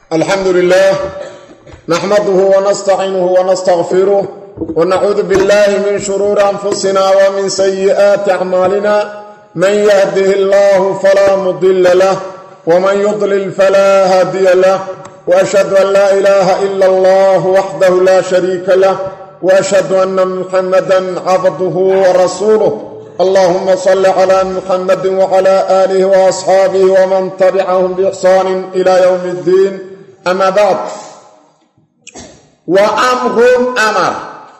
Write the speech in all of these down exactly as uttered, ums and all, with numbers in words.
الحمد لله نحمده ونستعينه ونستغفره ونعوذ بالله من شرور أنفسنا ومن سيئات أعمالنا من يهده الله فلا مضل له ومن يضلل فلا هادي له وأشهد أن لا إله إلا الله وحده لا شريك له وأشهد أن محمدا عبده ورسوله اللهم صل على محمد وعلى آله وأصحابه ومن تبعهم بإحسان إلى يوم الدين أما بعد وأمر أمر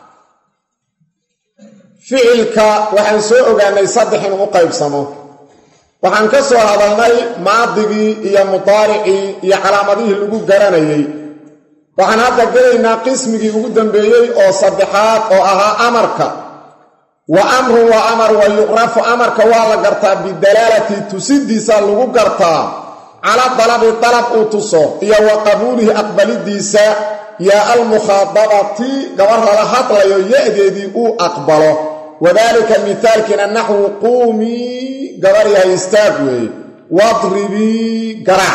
فعلك وحن سوء أن يصدح وقيب سمو وحن كسر هذا المي ماضي يا مطارعي يا علامته اللي قراني وحن هذا قلنا قسمك قدام بيي أو صدحات أو أها أمرك وأمر وأمر ويعرف أمرك وعلى قرطة بالدلالة تسدي سالو قرطة على طلب طلب أوتصو يا وقبوله أقبل الديسة يا المخاطبة قبر لها طلع يأدي أو أقبله وذلك مثال كنا نحو قومي قبر يستاقوي واضربي قرع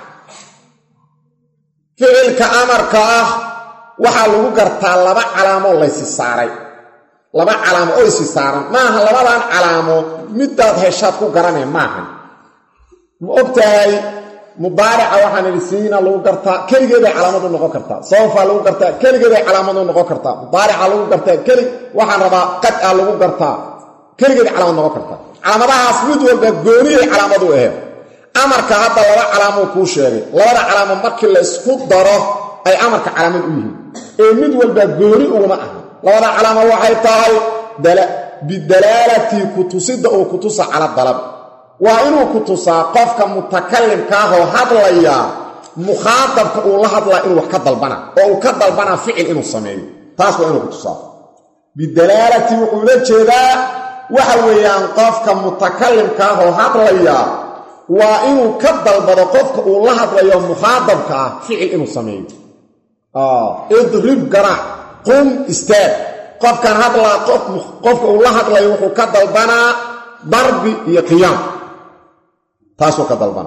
فعلك أمرك وحلو قرطة لبع علامة الله يسيساري لبع علامة أو يسيساري ماها لبعان علامة مداد هشات كو قراني ماها مؤبتاي مضارع waxaan ilsiina lagu gartaa kaligeeda calaamad noqon kartaa sawfa lagu gartaa kaligeeda calaamad noqon kartaa mudaric lagu gartaa kali waxaan rabaa qad lagu gartaa kaligeeda calaamad noqon kartaa calaamadahaas mid walba gooni calaamad u ah amarka hadda laba calaamad ku sheegay labada calaamad markii la isku daro ay amarka calaamad u yihiin ee mid walba gooni uma aha labada calaamad waxay tahay dala bidalalati kutusida oo kutusa ala dalab وإنه كتوسا قفك متكلم كاهو هدليا مخاطبك الله هدلا إنه كدل بنا أو كدل بنا فعل إنه صميم تاسو إنه كتوسا بالدلالة وقولت جدا وحويا قفك متكلم كاهو هدليا وإنه كدل بنا قفك الله هدليا مخاطبك فعل إنه صميم آه اضرب قرع قم استاد قفك هدلا قفك الله هدليا كدل بنا ضرب يقيام تاسو كدلبان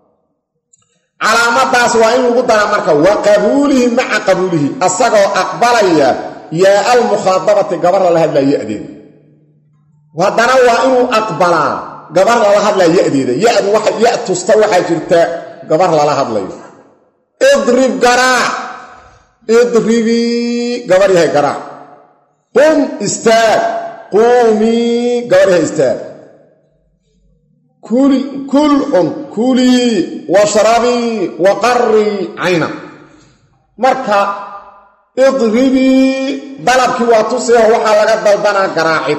علامتاس وإن قدر مركا وقبوله مع قبوله أصغى أقبليا يا المخاطبة قبر لها لا يأذين وهذا وإن أقبلا قبر لها لا يأذين يأذ واحد يأتي استوى حاجرتا قبر لها لا اضرب قراع اضربي قبرها قراع قم استاد قومي قبرها استاد كل كل كلي واشربي وقري عينا مركا اضربي ضلبك واتوسيه وحا لغا دلبنا قراعد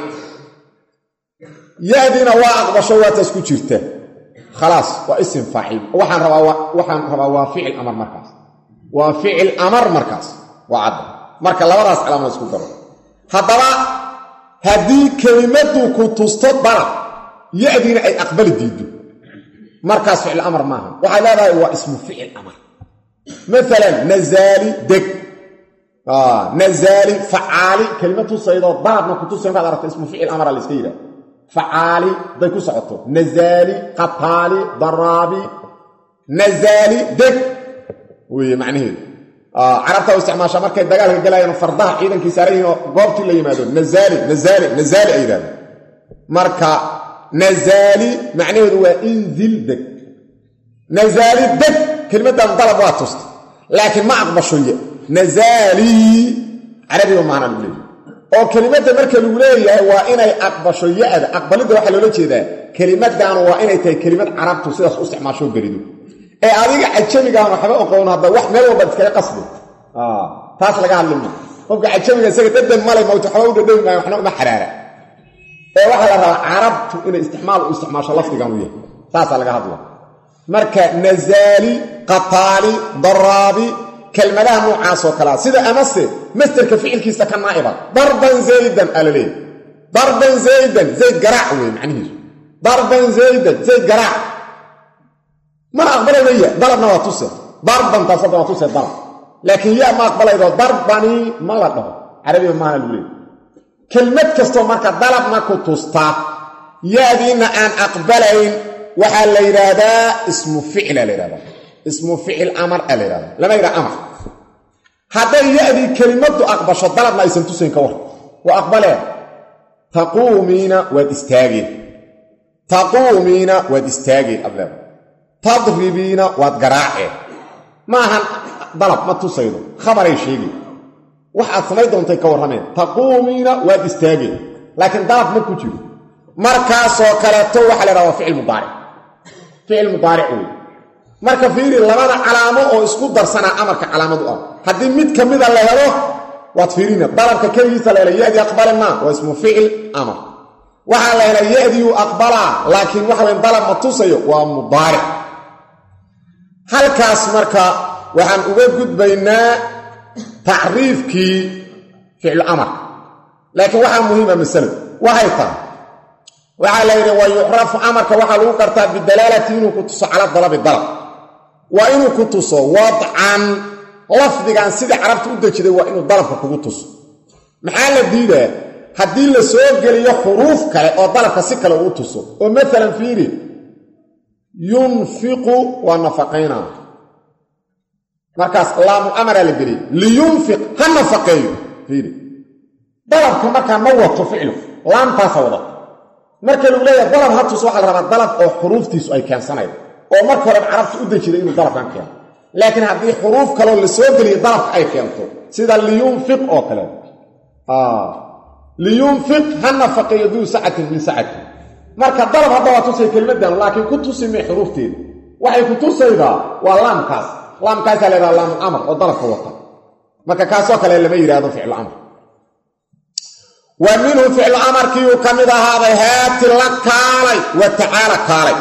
يادينا واقب شوات اسكو جيرته خلاص واسم فاعل وحان ربا وحان ربا فعل امر مركز وفعل امر مركز وعد مركا لبداس علامه اسكو دaro hadaba hadii kelimadu ku tusto bara يأذين أي أقبل الديدو مركز فعل الأمر معها وعلى هذا هو اسمه فعل الأمر مثلا نزالي دك آه نزالي فعالي كلمة الصيدات بعض ما كنت سيما قدرت اسمه فعل الأمر الإسكيرة فعالي ديكو سعطه نزالي قطالي ضرابي نزالي دك ومعنيه آه عرفتها واستعماشا مركز دقالها قلها فرضها عيدا كيسارين وقوبتي اللي يمادون نزالي نزالي نزالي أيضا مركز نزالي معناه هو انزل دك نزالي دك كلمة طلب واتست لكن ما أقبل شوية نزالي عربي ومعنى الأولي أو كلمة مركة الأولي هو إني أقبل شوية أقبل ده وحلو لك ده كلمة دان هو إني تي كلمة عرب تصيص استعمال شو بريدو إيه أذيك عجمي قانو حبا وقونا هذا واحد ملو بدك قصده آه تاس لقى علمنا وبقى عجمي قانو سيكتب مالي موت حواود دوي ما يحنا ما حرارة ee waxa la rabaa arabtu inay isticmaal u isticmaasho lafdigan weey taas laga hadlo marka nazali qatali darabi kelmadaha noocaas oo kala sida amase masterka ficilkiisa ka naa'iba darban zaydan alali darban zaydan zayd garaac weey macnihiisu darban zaydan zayd garaac ma aqbalayya dalabna waa tusa darban taasada waa tusa dalab laakiin yaa ma aqbalaydo darbani ma la dhaho arabi ma la leeyahay كلمة كستو مركا ضلب ما كنتوستا يادينا أن أقبلين وحال ليرادا اسم فعل ليرادا اسمه فعل أمر أليرا لما يرى أمر هذا يأذي كلمة أقبل شطلب ما يسنتسين كور وأقبله تقومين وتستاجي تقومين وتستاجي قبله تضربين وتقرعي ما هن ضرب ما تصيده خبر يشيغي waxaad sameeydoontay ka warameen taquumina wa istaagi laakiin daraf ma ku jiro markaas oo kale to waxa la raawaa ficil mudaari ficil mudaari marka fiiri labada calaamo oo isku darsana amarka calaamadu ah hadii mid kamida la helo waad fiirina darafka kaliisa la leeyahay aqbalna waa ismu ficil amar waxa la leeyahay aqbala laakiin waxa weyn dalab ma tusayo waa mudaari halkaas marka waxaan uga gudbaynaa تعريفك فعل أمر لكن واحد مهمة مثلا وهيطا وعلى ويعرف أمرك وحلو كرتا بالدلالة إنه كنت على الضرب الضرب وإنه كنت وضعا لفظك عن سيدي عرفت أدى كده وإنه الضرب كنت محال الدينة هدين لسوق لي حروف أو ضرب كسكة لو أتص ومثلا فيري ينفق ونفقينا markaas laamu amara la geli liyunfiq hanfaqayo fiiri dalabka marka ma wato ficil laam taasawada marka lagu leeyahay dalab hatus waxa la rabaa dalab oo xuruuftiisu ay keensanaydo oo marka hore carabtu u dajiday inuu dalabkan keeno laakiin hadii xuruuf kale la soo geliyo dalab ay keento sida liyunfiq oo kale ah liyunfiq hanfaqayo du sa'atin min sa'ati marka dalab hadda wato say kelmadan laakiin ku tusimay xuruufteeda waxay ku tusaydaa waa laamkaas لام كاس على لام امر وضرب وطن marka kaasoo kale lama yiraahdo ficil amr wa minhu ficil amr kiyo kamida hada haati la kaalay wa ta'ala kaalay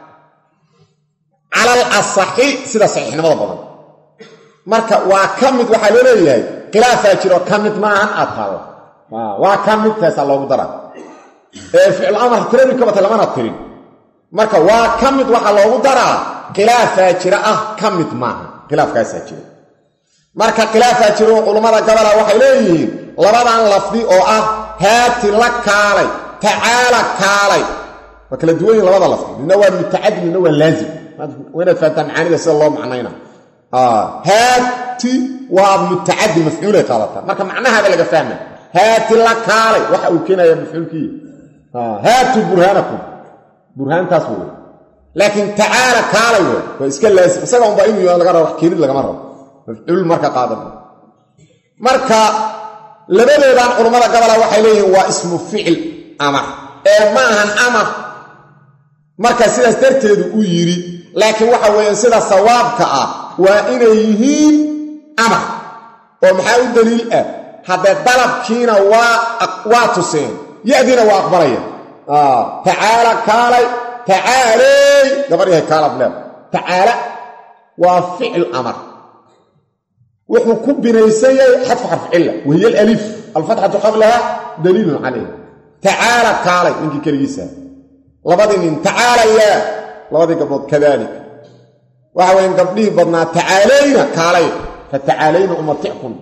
ala al-asahhi sida saxiixnimada badan marka waa kamid waxa loo leeyahay khilaafa jiro kamid ma aan atal waa kamid taasa loogu dara ee ficil amr tirada ka badan lama tirin marka waa kamid waxa loogu dara khilaafa jira ah kamid ma khilaafkaas jiro marka khilaafa jiro culimada gabadha waxay leeyihiin labadan lafdi oo ah haati la kaalay ta'ala kaalay wakala duwan labada lafdi midna waa mutaaddi midna waa laazim wayna faatan macaanida sida loo macnayna ah haati waa mutaaddi mafcuul ay qaadata marka macnaha laga fahmaa haati la kaalay waxa uu keenayaa mafcuulkii ah haati burhanakum burhantaas waa لكن تعالى كالي واسكال لازم اسغا ان باينو يا laga rabo wax keenid laga rabo mafcuul marka qaadan marka labadeedan culimada gabadha waxay leeyihiin waa ismu ficil amar ee ma ahan amar marka sidaas darteedu u yiri laakiin waxa weeyaan sida sawaabka ah waa inay yihiin amar oo maxaa u daliil ah hada dalabkiina waa waa tuseen yaadina waa aqbalaya ah ta'ala kaalay تعالى دبريه كالب له تعالى وفعل امر وحو كبنيسي حرف حرف عله وهي الالف الفتحه قبلها دليل عليه تعالى كالي انك كليسا لبدين تعالى يا لبدين قبل كذلك وحوين قبليه بدنا تعالينا كالي فتعالينا امتعكم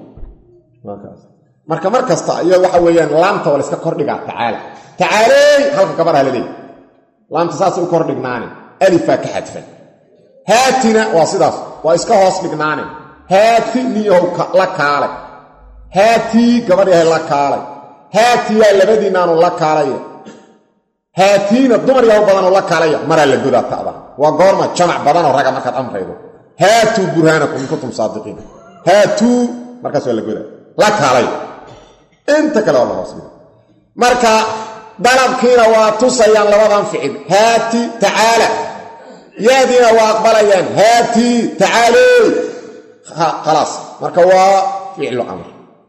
marka markasta ayaa waxa weeyaan laamta wala iska kordhiga tacaala tacaali halka kabarha leeyahay laamta saas u kor dhignaani alifa ka xadfan haatina waa sidaas waa iska hoos dhignaani haati niyo la kaalay haati gabadha la kaalay haati ya labadiinaanu la kaalay haatina dumar yaw badan oo la kaalay mara la goda taada waa goorma jamac badan oo raga marka amraydo haatu burhanakum kuntum saadiqin haatu markaas waa la goda la kaalay inta kala waa hoos marka dalabkiina waa tusayaan labadan ficil haati ta'ala yaadina waa aqbalayaan haati ta'ala خلاص marka waa ficil amr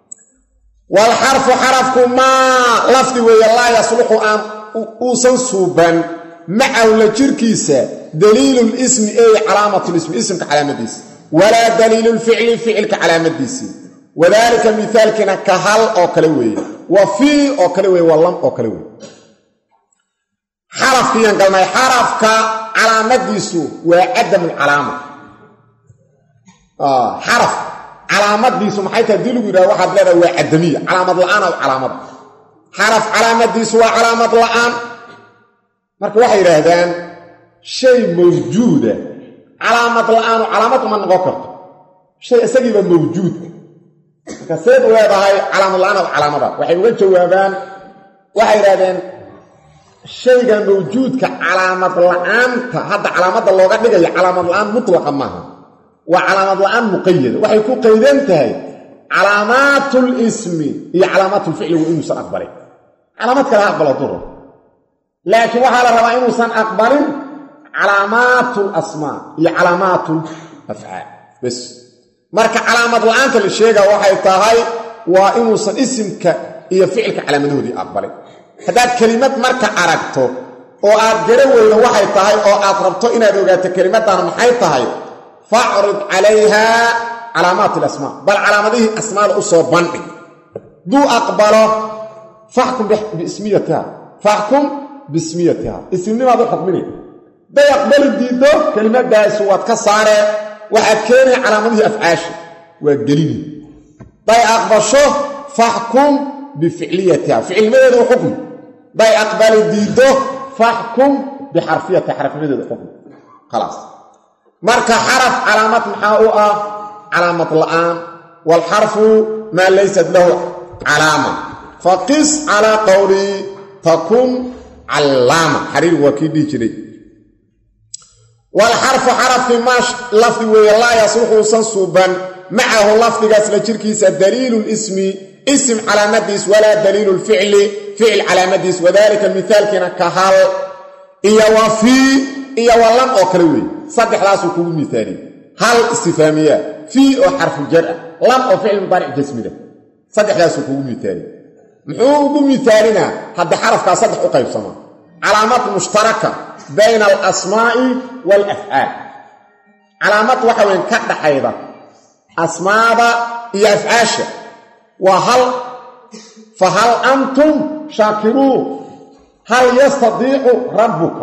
wal harf harfku ma lafdi weey la yasluhu an usan suban ma'a la jirkiisa dalilul ismi ay calaamatul ismi ismka calaamadiis wala dalilul fi'li fi'lka calaamadiis وذلك مثال كنا كهل او كلوي وفي او كلوي ولم او كلوي حرف كيان قلنا حرفك علامتيسو وعدم العلامه اه حرف علامتيسو maxay tahay dilu yiraahdo waxa leedahay waa adamiya calaamad la'aan oo calaamad حرف علامتيسو waa calaamad la'aan marka waxay yiraahdaan shay mawjuuda calaamad la'aan calaamad uma noqon karto shay isagiiba mawjuud marka seed leedahay calaamad la'aan calaamada waxay uga jawaabaan waxay yiraahdeen shayga mawjuudka calaamad la'aanta hadda calaamada looga dhigayo calaamad la'aan mutlaqa maaha waa calaamad la'aan muqayyad waxay ku qaydan tahay calaamatul ismi iyo calaamatul ficli waa inuusan aqbalin calaamad kale aqbalo duro laakiin waxa la rabaa inuusan aqbalin calaamatul asmaa iyo calaamatul af'aal bas marka calaamad la'aanta la sheega waxay tahay waa inuusan isimka iyo ficilka calaamadoodii aqbalin haddaad kelimad marka aragto oo aad gara weydo waxay tahay oo aad rabto inaad ogaato kelimadan maxay tahay fa'rid calayha calaamaat al-asmaa bal calaamadihii asmaada u soo bandhig duu aqbalo fahkum biismiyatiha fahkum biismiyatiha ismnimaadu xukminay day aqbali diido kelimadaas waad ka saare waxaad keenay calaamadihii afcaashi waa gelini day aqbasho fahkum bificliyatiha ficilmadeedu xukm day aqbali diido fahkum bixarfiyatiha xarfimadeedu xukm خلاص marka xaraf calaamad maxaa u ah calaamad la'aan wal harfu ma laysa lahu calaama faqis ala qawli takun allama xariir wakidi jiray wal harfu harf mash lafdi wa la yasluhu sansuban معه لفظ قاسل جركيس دليل الاسم اسم علامتيس ولا دليل الفعل فعل علامتيس وذلك المثال كنا كهل إيا وفي إيا ولم أكروي صدح راسه كل مثالي هل استفهامية في أو حرف الجر لم أو فعل مضارع جسمي ده صدح راسه كل مثالي محوب مثالنا هذا حرف كصدح أقيب سما علامات مشتركة بين الأسماء والأفعال علامات وحوين كد حيضة أسماء يفعاش وهل فهل أنتم شاكرون هل يستطيع ربك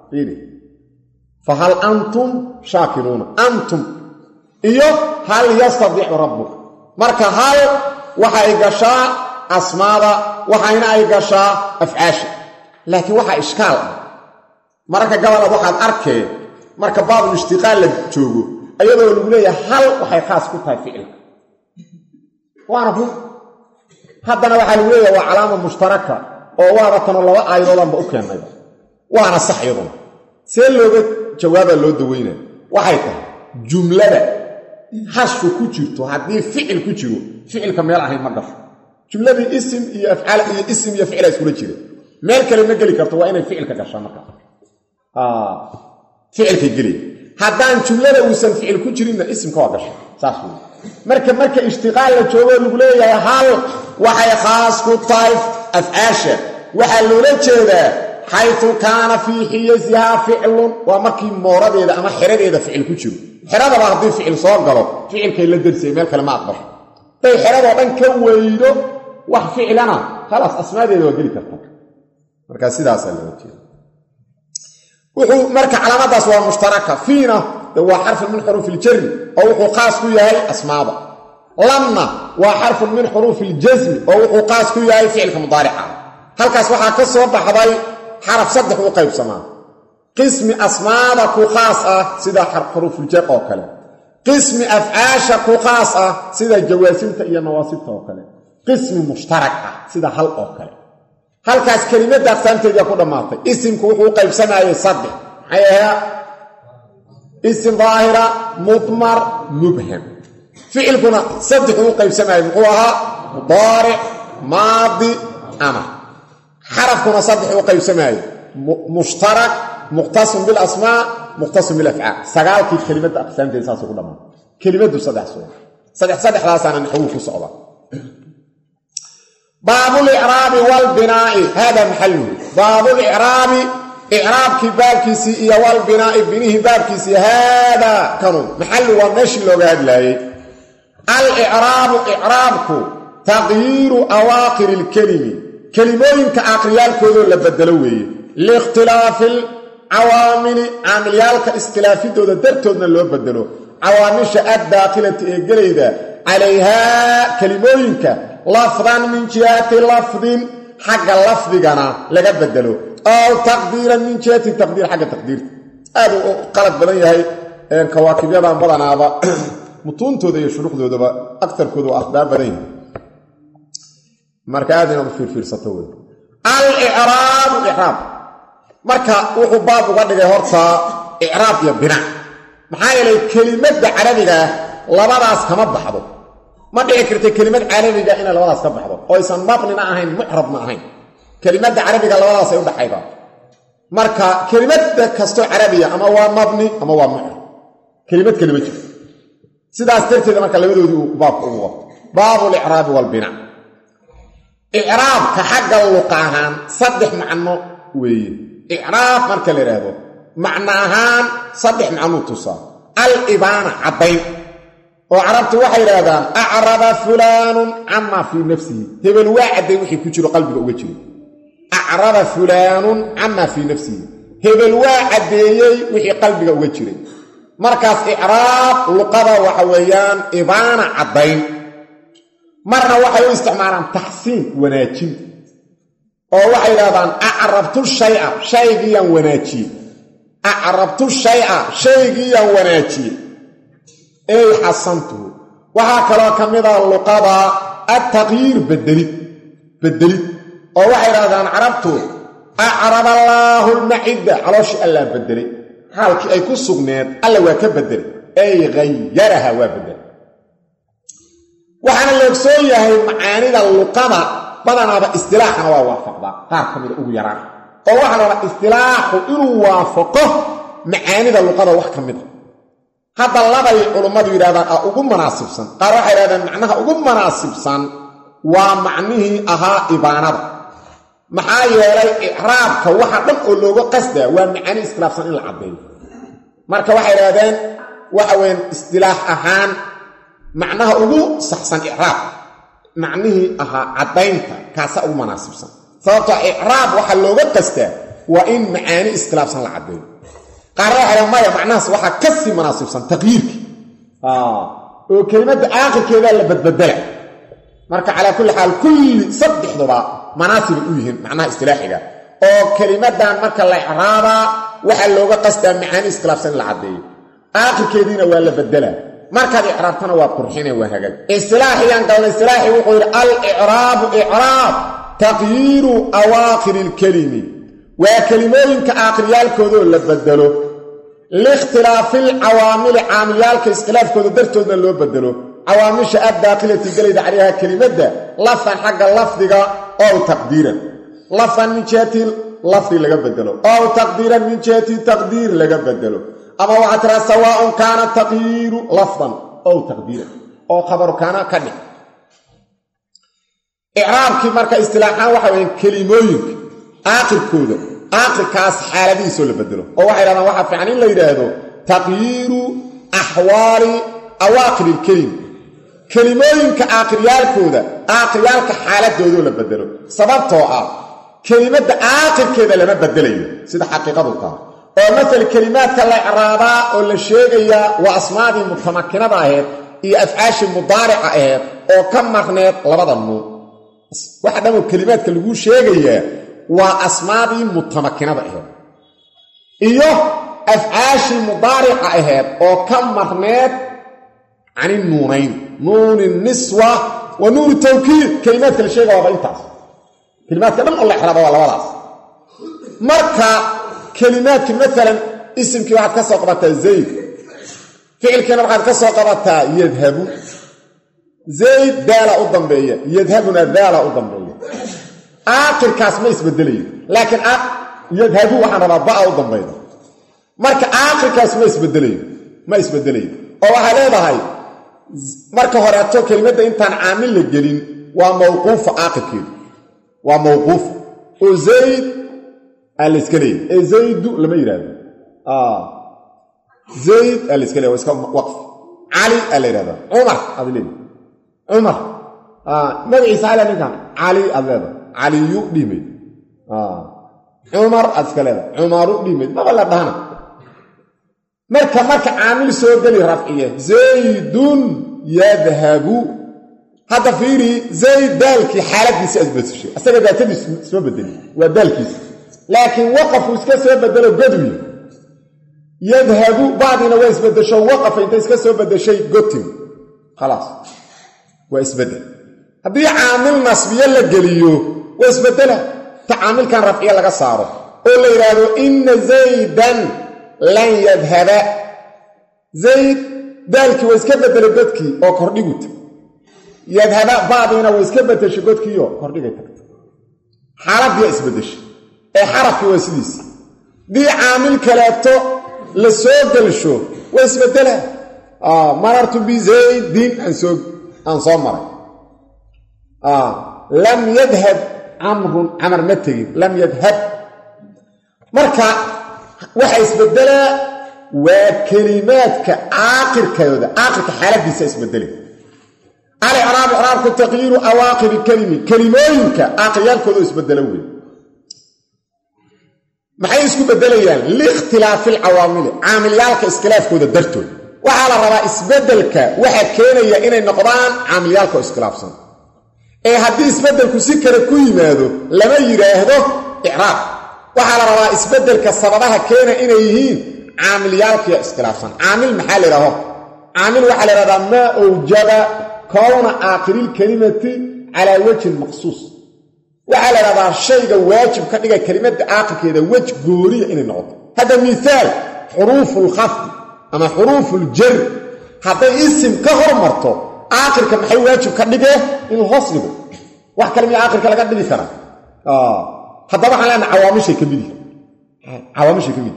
فهل أنتم شاكرون أنتم إيوه هل يستطيع ربك مركا هل وحا إيقاشا أسماء وحا إيقاشا أفعاش لكن وحا إشكال مركا قبل وحا الأركي مركا باب الاشتغال لجوغو ayadoo lagu leeyahay hal waxay khaas ku tahay ficil waana hu hadana waxa lagu leeyahay waa calaamad mushtaraka oo waaba tan laba aayadoodba u keenay waana sax iyaduna see looga jawaaba loo daweynaa waxay tahay jumlada hashu ku jirto hadii ficil ku jiro ficilka meel ahayn ma dhaf jumladii ism iyo af'aal iyo ism iyo ficil isku jira meel kale ma gali karto waa inay ficilka gashaa marka ah ficilka gali haddaan jumlada uusan ficil ku jirinna ismka waa gashay saas weey marka marka ishtiqaal la joogo lagu leeyahay hal waxay khaas ku tahay af'aasha waxa loola jeedaa haythu kaana fi hiyasiha ficlun wa markii mooradeeda ama xiradeeda ficil ku jiro xirada waa hadii ficil soo galo ficilkay la darsay meel kale ma aqbal tay xirada dhan ka weydo wax ficilana خلاص asmaadeeda waa gali kartaa marka sidaas la jeedo wuxuu marka calaamadaas waa mushtaraka fiina waa xarf min xuruf al-jar oo wuxuu qaas ku yahay asmaada lamna waa xarf min xuruf al-jazm oo wuxuu qaas ku yahay ficilka mudaarica halkaas waxa ka soo baxday xarf saddex u qaybsamaa qismi asmaada ku qaas ah sida xuruf al-jar oo kale qismi af'aasha ku qaas ah sida jawaasimta iyo nawaasibta oo kale qismi mushtarak ah sida hal oo kale halkaas kelimada aqsaamteeda ku dhamaatay isimku wuxuu qaybsanaayay saddex ayaya isim zaahira mudmar mubham ficilkuna saddex uu qaybsanaayay wuxuu ahaa mudari maadi amr xarafkuna saddex uu qaybsanaayay mushtarak muqtasim bil asmaa muqtasim bil af'aal sagaalkii kelimada aqsaamteeda saas ku dhamaatay kelimadu saddex soo saddex saddexdaasana naxwu ku socda باب الإعراب والبناء هذا محله باب الإعراب إعراب كبابكيسي إيا والبناء بنيه بابكيسي هذا كانوا محله والنشي لو قاد لاي الإعراب إعرابك تغيير أواخر الكلمة كلمين كأقريال كذو لبدلوه لاختلاف العوامل عامليال كاستلافي دو درتودنا اللي بدلوه عوامل شاء الداخلة إيقليدة عليها كلمين ك لفظا من جهة لفظ حق اللفظ كان لقى بدلو أو تقديرا من جهة التقدير حق التقدير هذا قلت بلني هاي een kawaakibyada badanaaba mutuuntooda iyo shuruuxdoodaba aktarkoodu akhbaar badan yihiin marka aad inaad u fiirfiirsato wey al-i'raab i'raab marka wuxuu baab uga dhigay horta i'raab iyo bina maxaa yeelay kelimadda carabiga labadaas kama baxdo ma dhici karta kelimad carabiga in labadaas ka baxdo oo aysan mabnina ahayn mu'rabna ahayn kelimadda carabiga labadaas ay u dhaxayba marka kelimadda kasto carabiga ama waa mabni ama waa mu'rab kelimad kelima jirto sidaas darteed marka labadoodii uu baab ugu wado baabu al-i'raab wal bina i'raab ka xagga luqahan saddex macno weeye i'raab marka la yiraahdo macna ahaan saddex macno tusaa al-ibana cadayn oo carabtu waxay yiraahdaan a'raba fulanun amma fi nafsihi hebel waa caday wixii ku jiro qalbiga uga jiro a'raba fulanun amma fi nafsihi hebel waa cadeeyay wixii qalbiga uga jiray markaas i'raab luqada waxa weeyaan ibana cadayn marna waxay u isticmaalaan tahsiin wanaajin oo waxay yiraahdaan a'rabtu shay'a shaygiyan wanaaji a'rabtu shay'a shaygiyan wanaaji ay hasantu waxa kala kamida luqada at-taghyir badalid badalid oo waxay yiraahdaan carabtu a'raba Allahu al-ma'idda alaash alla badalay halkii ay ku sugneed alla waa ka badalay ay ghayyaraha waa badalay waxana la soo yahay macaanida luqada badanaaba istilaaxana waa waafaqda qaar kamida ugu yaraan oo waxa la istilaaxu inuu waafaqo macaanida luqada wax kamida hada labay culimadu yiraahdaan ugu munaasibsan qaar waxay yiraahdaan macnaha ugu munaasibsan waa macnihi ahaa ibaanada maxaa yeelay i'raabka waxa dhan oo looga qasdaa waa macani iskhilaafsan in la cadeeyo marka waxay yiraahdaan waxa weyn istilaax ahaan macnaha ugu saxsan i'raab macnihi ahaa cadaynta kaasa ugu munaasibsan sababtoo i'raab waxa looga qasdaa waa in macaani iskhilaafsan la cadeeyo qaar waxay maya macnahaas waxa ka sii munaasibsan taqyiirki ah oo kelimada aakhirkeeda la badbadala marka ala kulli xaal kulli saddexduba munaasib u yihiin macnaha istilaaxiga oo kelimadan marka la i'raaba waxa looga qasdaa macaani iskhilaafsan la cadeeyo aakhirkeedina waa la badalaa marka i'raabtana waa qurxinay waa hagaag istilaaxiyan qal istilaaxi wuxuu yiri al-i'raab i'raab taqyiiru awaakhir al-kalimi waa kalimooyinka aakhiriyaalkooda la badalo liikhtilaafi al-awaamil aamiyaalka iskhilaafkooda dartoodna loo badalo awaamisha ad-daaqilati galayda caliha kalimada lafan xagga lafdiga oo taqdiiran lafan min jihati lafdi laga badalo oo taqdiiran min jihati taqdiir laga badalo ama waxa tira sawaa kana taqyiru lafdan oo taqdiiran oo khabar kana kadhi i'raabki marka istilaaxan waxa weyn kalimooyinka aakhirkooda aakhirkaas xaaladiisu la bedelo oo waxa yiraahdaan waxa fiican in la yiraahdo taqyiru ahwaali awaaqir al-kalim kalimooyinka aakhiriyaalkooda aakhiriyaalka xaaladooda la bedelo sababtoo ah kelimada aakhirkeeda lama bedelayo sida xaqiiqadu tahay oo mesela kalimaadka la i'raaba oo la sheegaya waa asmaadii mutamakkinada ahayd iyo afcaashi mudaarica ahayd oo ka marneed labada nuun waxa dhan kalimaadka lagu sheegaya waa asmaadii mutamakkinada ahayd iyo afcaashi mudaarica ahayd oo ka marneed ani nuunayn nuun niswa wa nuun tawkiid kalimaadka la sheegaya waa intaas kalimaadka dhan oo la i'raaba waa labadaas marka كلمات مثلا اسمك واحد كسو قبطة زيد فعل كان واحد كسو قبطة يذهب زيد دالة قدام بيه يذهبنا دالة قدام بيه آخر كاس ما يسبدلي لكن آخر يذهب واحد ربعه قدام بيه مرك آخر كاس ما يسبدلي ما يسبدلي او هذا هاي مرك هراتو كلمة انتان عامل للجلين وموقوف آخر كده وموقوف وزيد الاسكلي زيد لما يراد اه زيد الاسكلي واسك وقف علي اللي يراد عمر ابلين عمر اه ما يسال منك علي ابدا علي يقدمي اه عمر اسكلي عمر يقدمي ما بلا دهنا marka marka aamil soo gali rafciye zaydun yadhabu hada fiiri zayd dalki xaaladiisa asbashay asaga daatadiisa soo bedeli waa dalkiisa لكن وقف وسكا سو بدلو قدوي yadhabu bacdina waa isbedesho waqafa inta iska soo bedeshay gotin khalaas waa isbedel haddii caamil nasbiye la geliyo waa isbedela ta caamilkan rafciye laga saaro oo la yidhaahdo inna zaydan lan yadhaba zayd daalkii waa iska bedelay godkii oo kordhiguta yadhaba bacdiina waa iska bedeshay godkiioo kordhigay tagta xaaladdiiaa isbedeshay ee xarafkii waa sidiisi dii caamil kaleeto la soo gelsho waa isbedela marartu bizaydin aan soo maray lam yadhab camrun camar ma tegin lam yadhab marka waxa isbedelaa waa kelimaadka aakirkooda aakirka xaaladiisa isbedelay al-i'raab i'raabku taqyiiru awaaqir kalimi kelimooyinka aaqiryaalkooda isbedelo wey maxay isku bedelayaan liikhtilaafi alcawaamili caamilyaalka iskhilaafkooda dartood waxaa la rabaa isbedelka waxa keenaya inay noqdaan caamilyaalka oo iskhilaafsan ee haddii isbedelku si kale ku yimaado lama yidhaahdo icraab waxaa la rabaa isbedelka sababaha keena inay yihiin caamilyaalkiya iskhilaafsan caamil maxaa la yidhaaho caamil waxaa la yidhahdaa maa awjaba kowna aakhiriilkelimati calaa wajhin maqsuus waxaa la yidhahdaa shayga waajib ka dhiga kelimadda aakhirkeeda wej gooniya inay noqoto hadda miaal xuruufulkhafdi ama xuruufuljar hadday isim ka hormarto aakhirka maxay waajib ka dhigee in hoos dhigo wax kale miya aakhirka laga dhigi karaa haddaba waxaan leenaha cawaamishay ka mid yihin cawaamishay ka mid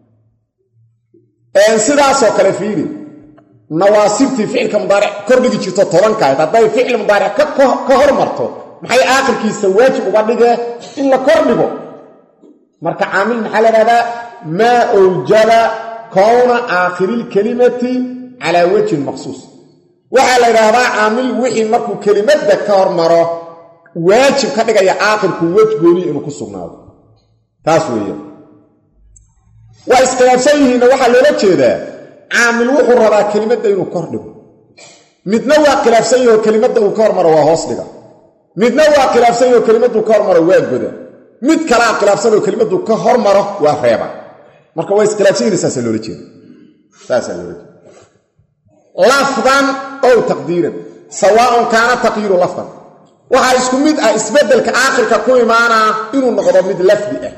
yihin sidaasoo kale fiiri nawaasibtii ficilka mudaaric kordhigi jirto tobankahayd hadday ficil mudaaric ka hormarto maxay aakhirkiisa waajib uga dhigee in la kor dhigo marka caamil maxaa la yidhahdaa maa awjaba kowna aakhiriilkelimati calaa wajhin maqsuus waxaa la yidhaahdaa caamil wixii markuu kelimadda ka hormaro waajib ka dhigaya aakhirku wej gooniya inuu ku sugnaado taas weeye waa iskhilaafsan yihiinna waxaa loola jeedaa caamil wuxuu rabaa kelimadda inuu kor dhigo midna waa khilaafsan yahoo kelimadda uu ka hormaro waa hoos dhiga midna waa khilaafsan yahoo kelimadduu ka hormaro waa goda mid kalaa khilaafsanoo kelimadduu ka hormaro waa reeba marka waa iskhilaafsan yihiin saasaa loola jeeda saasaa loola jeeda lafdan ow taqdiiran sawaaun kaana taqyiiru lafdan waxaa isku mid ah isbeddelka aakhirka ku imaanaa inuu noqdo mid lafdi ah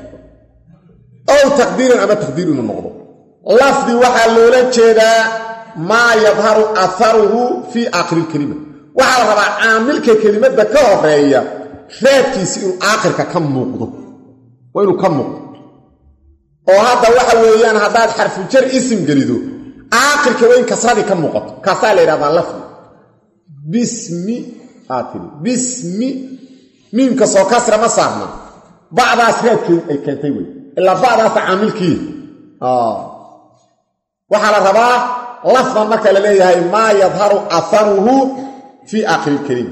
ow taqdiiran ama taqdiir inuu noqdo lafdi waxaa loola jeedaa maa yadharu aharuhu fii aakhiriilkelima waxaa la rabaa caamilka kelimadda ka horeeya raadkiisi inuu aakhirka ka muuqdo waa inuu ka muuqdo oo hadda waxa weeyaan haddaad xarfujar isim gelido aakhirka waa in kasradii ka muuqato kaasaa la yidhahdaa lafdi bismi aad tiri bismi miimka soo kasra ma saarna bacdaas raadkeed ay keentay wey ilaa bacdaasa caamilkii waxaa la rabaa lafdan marka la leeyahay maa yadharu aharuhu fii aakhiriilkelima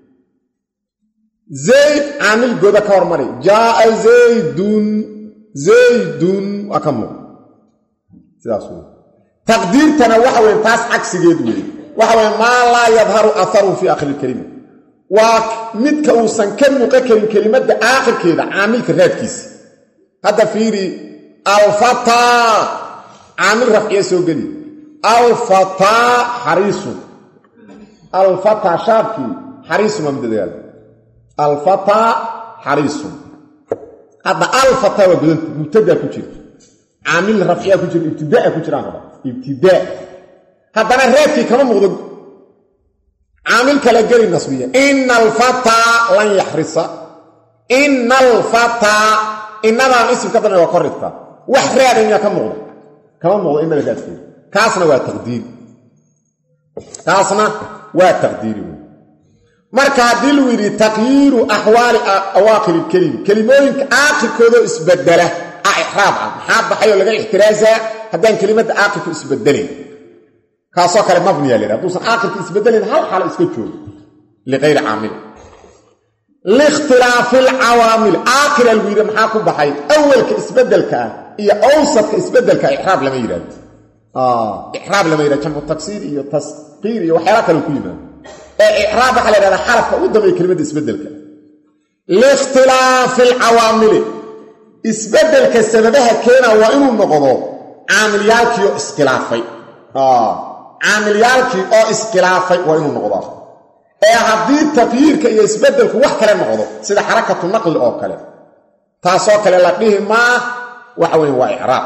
zayd caamil goda ka hormari jaaa zaydun zaydun waa ka muuq sidaas wey taqdiirtana waxa weye taas cagsigeed weeye waxa weye maa laa yadharu aharuhu fii aakhiriilkelima waa midka uusan ka muuqan karin kelimadda aakhirkeeda caamilka raadkiisa hadda fiiri alfataa caamil rafciya soo geli alfataa xariisun alfataa shaabkii xariisun waa midadagaal alfataa xariisun hadda alfataa waa gudanta mubtadaa ku jira caamil rafciyaa ku jira ibtidaa ku jiraan raba ibtidaa haddana raadkii kama muuqdo caamil kala geli nasbiya ina alfataa lan yaxrisa ina alfataa inadaan isim ka dambe waa kor dhigtaa wax raada miyaa ka muuqda kama muuqdo inada raadkeeda kaasna waa taqdiiri kaasna waa taqdiiri wey marka haddii lagu yidhi taqyiiru axwaali awaaqir ilkelimi kelimooyinka aakhirkoodoo isbedela a icraab ah maxaa baxayoo laga ixtiraasaa haddaan kelimadda aakhirku isbedelayn kaasoo kale mabniyaa la yidhaha hadduusan aakhirka isbedelayn hal xalo iska joogo liqayri caamil liikhtilaafi alcawaamil aakhira lagu yidhi maxaa ku baxay awalka isbeddelka ah iyo awsadka isbeddelka icraab lama yidhahdo icraab lama yidhahdo jamcu taksiir iyo tasqiir iyo waxyaala kale ku yimaado ee icraab waxaa la yidhahdaa xarafka ugu dambeeya kelimadda isbeddelka liikhtilaafi alcawaamili isbeddelka sababaha keena waa inuu noqdo caamiliyaalkii oo iskhilaafay caamiliyaalkii oo iskhilaafay waa inuu noqdaa ee haddii taqyiirka iyo isbeddelku wax kale noqdo sida xarakatu naqli oo kale taasoo kale la dhihi maa waxa weeye waa icraab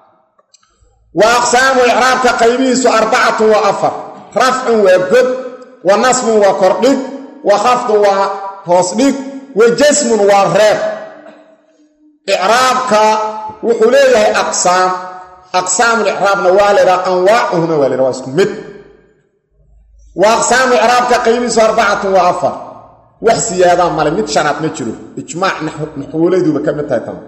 wa aqsaamu icraabka qaybihiisu arbacatun wa afar rafcun waa god wa nasbun waa kordhig wa khafdun waa hoos dhig wa jasmun waa reeb icraabka wuxuu leeyahay aqsaam aqsaamu licraabna waa leedaha anwaacuhuna waa leedaha waa isku mid wa aqsaamu icraabka qaybihiisu arbacatun wa afar wax siyaadaa male mid shanaad ma jiro ijmaac naxwoleyduuba ka mid tahay tan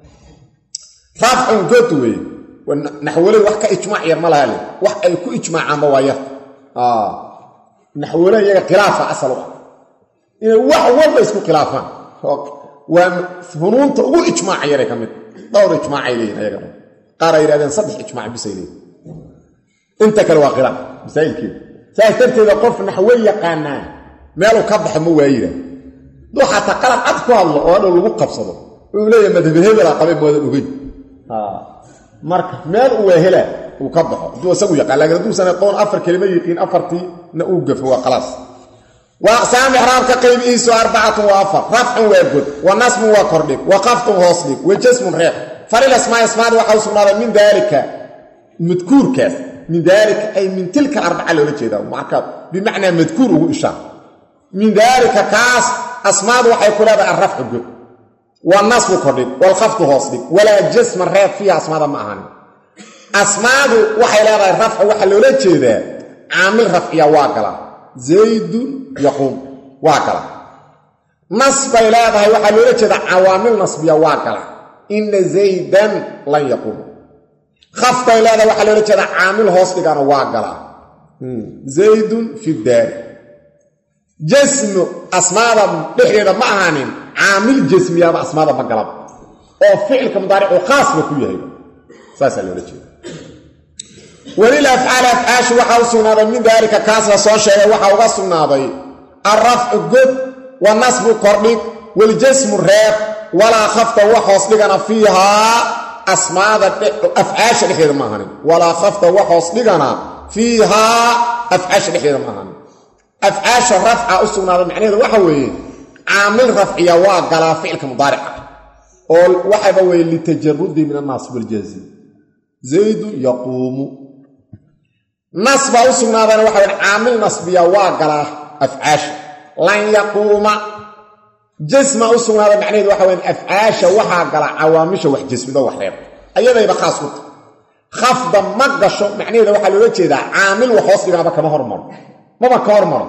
rafcun god weeye naxwoley wax ka ijmaac yar ma laha le wax ay ku ijmaacaanba waa yar naxwoley iyaga khilaafa asal u ah inay wax walba isku khilaafaan waa funuunta ugu ijmaac yaray ka mid dhowr ijmaacay leeyihin ayagana qaar ay yidhahdeen saddex ijmaac bisay leeyihin inta kale waa khilaaf masaa'ilkeeda saas darteeda qof naxwe yaqaanaa meeluu ka baxa ma waayira duu xataa qalab cad ku hadlo oo hadhow lagu qabsado uu leeyahay madhabahebelaa qabay moodan ogeyn marka meel uu wehelaa uu ka baxo hadduu isagu yaqaan laakiin hadduusan aqoon afar kelima yiqiin afartiina uu gafo waa khalaas wa aqsaam ixraabka qaybihiisu arbacatun wa afar rafcun waa god wa nasbun waa kordhig wa qaftun hoos dhig wa jasmun reeb falil asmaa asmaadi waxaa u sugnaaday min daalika madkuurkaas min daalika ay min tilka arbaca loola jeedaa marka bimacnaa madkuur ugu ishaar min daalika kaas asmaadu waxay ku leedahay arrafcu god wa nasbu kordhig walkhafdu hoos dhig walaa jasman reeb fiiha asmaada ma ahanin asmaadu waxay leedahay rafcu waxaa loola jeedaa caamil rafciya waa gala zaydun yaquum waa gala nasbay leedahay waxaa loola jeedaa cawaamil nasbiya waa gala inna zaydan lan yaquum khafday leedahay waxaa loola jeedaa caamil hoos dhigana waa gala zaydun fi daari jasmu asmaada dhexdeeda ma ahaanin caamil jasmiyaaba asmaada ma galaba oo ficilka mudaaricu khaasba ku yahay saasaa loola jeeda walil afcaali afcaashu waxaa u sugnaaday min daalika kaas la soo sheegay waxaa uga sugnaaday alrafcu god wa nasbu kordhig waljasmu reeb walaa khafta wax hoos dhigana fiihaa asmaada afcaasha dhexdeeda ma ahanin walaa khafta wax hoos dhigana fiihaa afcaasha dhexdeeda ma ahanin afcaasha rafca u sugnaaday macnaheedu waxa weeye caamil rafciya waa galaa ficilka mudaarica oo waxaba weeye litajarudi min annaasib waljazim zaydun yaquumu nasba u sugnaadana waxa weeye caamil nasbiya waa galaa afcaasha lan yaquuma jasma u sugnaada macnaheedu waxa weeye afcaasha waxaa gala cawaamisha wax jasmido wax reeb ayadayba khaas ku tahay khafda ma gasho macnaheeda waxaa loola jeedaa caamil wax hoos dhigaaba kama hormaro maba ka hormaro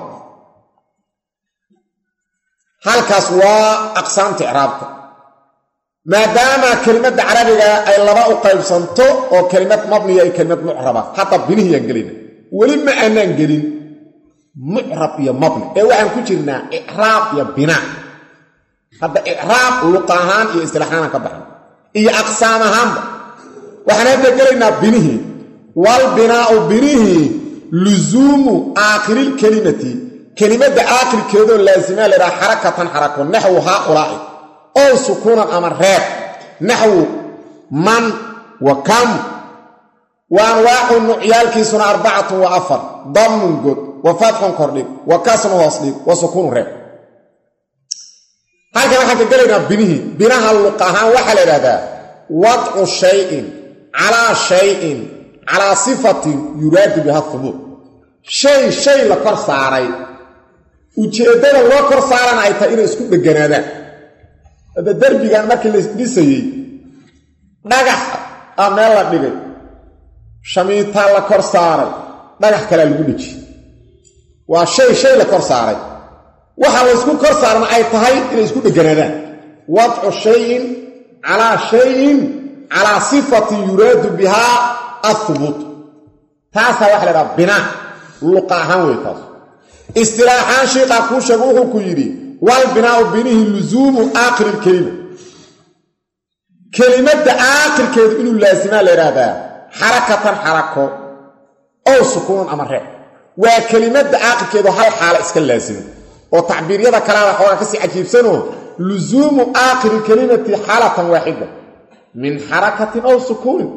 halkaas waa aqsaamta icraabka maadaama kelimadda carabiga ay laba u qaybsanto oo kelimad mabniya iyo kelimad mucraba hadda binihiyaan gelina weli ma aanaan gelin mucrab iyo mabni ee waxaan ku jirnaa icraab iyo binaa hadda icraab luqa ahaan iyo istilaaxaanaan ka baxan iyo aqsaam ahaanba waxaan hadda gelaynaa binihii wal binaau binihii luzuumu aakhiriilkelimati kelimadda aakhirkeedoo laasimaa laydhaha xarakatan xarako naxwu haaulaa'i ow sukuunan ama reeb naxwu man wa kam wa anwaacu nucyaalkiisuna arbacatun wa afar dammun god wa fatxun kordhig wa kasrun hoos dhig wa sukuunun reeb halkan waxaan ka gelaynaa binihii binaha luqa ahaan waxaa la idhahdaa wadcu shayin calaa shayin calaa sifatin yuraadu biha hubuut shay shay la kor saaray ujeeddada loo kor saarana ay tahay inay isku dheganaadaan hadda derbigan markii la dhisayey dhagax a meel la dhigay shamiitaa la kor saaray dhagax kalea lagu dhejiyey waa shay shay la kor saaray waxaa la ysku kor saarna ay tahay inay isku dheganaadaan wadcu shayin calaa shayin calaa sifatin yuraadu bihaa ahubuut taasaa waxa la dhaha binaa luqa ahaan wey taas istilaaxaan shiiqaa kuu sheego wuxuu ku yidhi wal binaau binihi luzuumu aakhiri ilkelima kelimadda aakhirkeedu inuu laasimaa la idhaahdaa xarakatan xarako ow sukuunan ama reeb waa kelimadda aakhirkeedu hal xaala iska laasimo oo tacbiiryada kalaada xoogaa kasii cajiibsanoo luzuumu aakhiri ilkelimati xaalatan waaxida min xarakatin ow sukuunin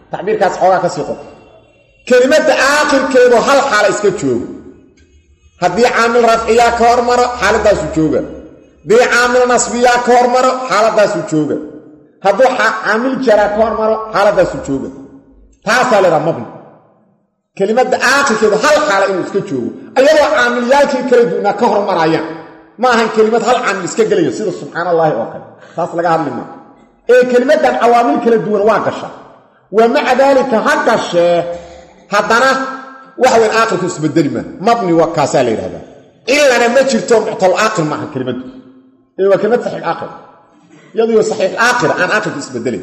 تعبيرkaas xoogaa ka sii qor kelimada aakhirkeedu hal xaal iska joogo hadii aamil rafciya ka hormaro xaaladaas uu jooga dii aamil nasbiya ka hormaro xaaladaas uu jooga haduu aamil jara ka hormaro xaaladaas uu jooga taas la mabni kelimada aakhirkeedu hal xaal inuu iska joogo ayadoo aamiliyaalkii kala duwana ka hormarayaan ma ahan kelimad hal aamil iska galayo sida subhanallahi oo kale taas laga hadlimo ee kelimadan awaamil kala duwan waa gasha wa ma'a dalika hadda shay hadana waxa weyn aakhirku isbedeli ma mabni wa kaasa la yiraahdaa illa ma jirto mu'tal aakhir ma ahan kelimadu ee waa kelimad sahih aakhir yadu sahih aakhir aan aakhirku isbedeli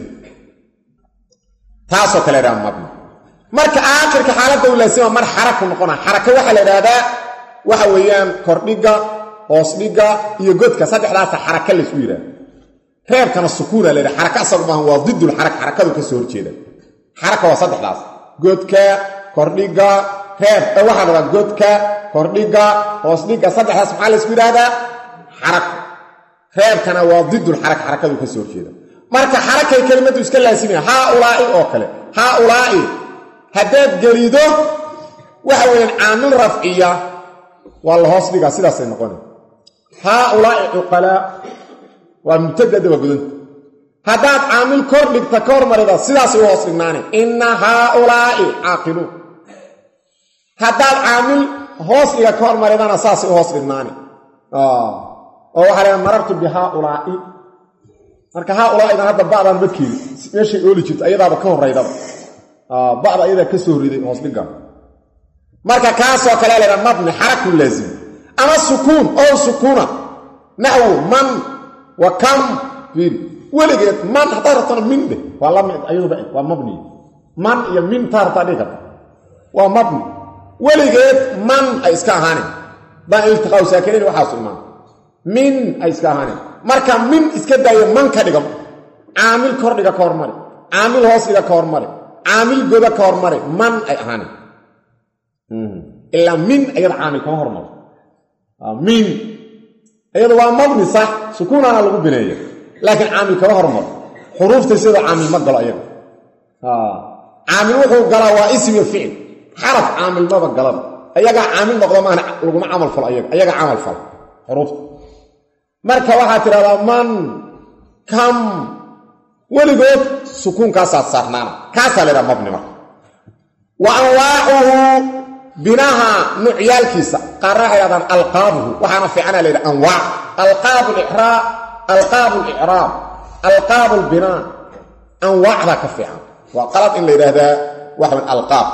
taasoo kale raa mabni marka aakhirka xaaladda uu laasima mar xarako noqona xarako waxa la yiraahdaa waxa weeyaan kordhiga hoos dhiga iyo godka saddexdaas xarako la isku yiraahdo reebkana sukuuna la yiraahdo xaraka asal ma waa didul xaraka xarakadu ka soo horjeeda xaraka waa saddexdaas godka kordhiga reeb waxa la godka kordhiga hoos dhiga saddexdaas waxa la isku yiraahdaa xarako reebkana waa didul xaraka xarakadu ka soo horjeeda marka xarakay kelimadu iska laasimiya ha ulaa'i oo kale ha ulaa'i haddaad gelido waxa weeyaan aamil rafciya waa la hoos dhigaa sidaas ay noqonay ha ulaa'i uqala waa mubtada wa gudan haddaad aamil kor dhigta kor marida sidaas ay hoos dhignaane inna ha ulaa'i aqilun haddaad aamil hoos dhiga kor maridana saas ay hoos dhignaane ah oo waxa la marartu bi ha ulaa'i marka ha ulaa'i hadda baadan badkii meeshay ooli jirto ayadaaba ka horeydaba ah baad ayada ka soo riday hoos dhiga marka kaas oo kale leeyahay mabni xaraku laazim ama sukuun oo sukuuna nahwu man wa kam fil waligeed man hadaratan min de wala mid ayuba waa mabni man iyo min tarta dhiga waa mabni waligeed man ay iska ahaaneen baa iltiqaa saakinin waxa suumaan min ay iska ahaaneen marka min iska daayo man ka dhigo aamil kor dhiga ka hormari aamil hoos dhiga ka hormari aamil goda ka hormari man ay ahaaneen illa min ayada aamil ka hormari min ayada waa mabni sax sukuunana lagu bineeyo laakiin aamil ka hormari xuruufta sida aamil ma galo ayada ah aamil wuxuu galaa waa ism iyo fi'il xaraf aamil ma galaba ayaga aamil noqdo ma lagu ma amal fal ayaga ayaga amal fal xuruufta marka waxa tiraahdaa man kam waligood sukuun ka saarnaana kaasa leeyahay mabni marka wa anwa'uhu binaha nu'yalkiisa qarahayadan alqabuhu waxana fiicana leeyahay anwa' alqabu al-ihra alqabu al-i'rab alqabu al-bina anwa'da ka fiican wa qalad in leeyahay waxa alqab